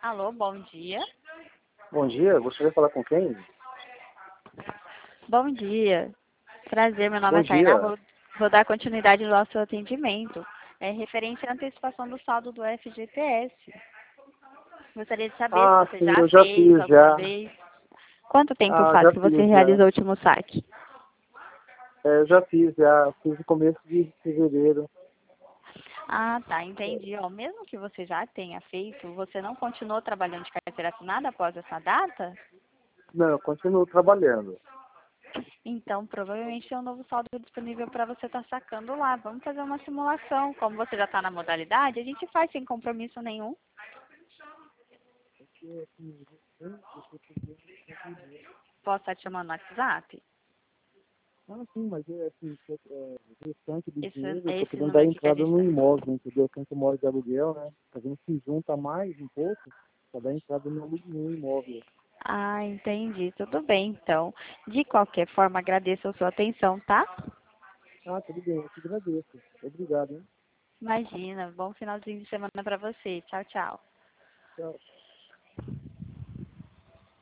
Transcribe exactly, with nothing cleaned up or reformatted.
Alô, bom dia. Bom dia, gostaria de falar com quem? Bom dia. Prazer, meu nome Bom é Tainá. dia. Vou, vou dar continuidade no nosso atendimento. É referente à antecipação do saldo do F G T S. Gostaria de saber se Ah, você sim, já eu já fez fiz, alguma já. vez. Quanto tempo Ah, faz já que você fiz, já. realizou o último saque? É, eu já fiz, já. Fiz no começo de fevereiro. Ah, tá, entendi. Ó, mesmo que você já tenha feito, você não continuou trabalhando de carteira assinada após essa data? Não, eu continuo trabalhando. Então, provavelmente tem um novo saldo disponível para você estar sacando lá. Vamos fazer uma simulação. Como você já está na modalidade, a gente faz sem compromisso nenhum. Posso estar te chamando no WhatsApp? Ah, sim, mas é assim, é, é, o restante do Esse, dinheiro, eu tô esse querendo número dar aqui que a entrada gente no está. imóvel, entendeu? Quem que mora de aluguel, né? A gente se junta mais um pouco para dar entrada no, alu- no imóvel. Ah, entendi. Tudo bem, então. De qualquer forma, agradeço a sua atenção, tá? Ah, tudo bem, eu te agradeço. Obrigado, hein? Imagina. Bom finalzinho de semana para você. Tchau, tchau. Tchau.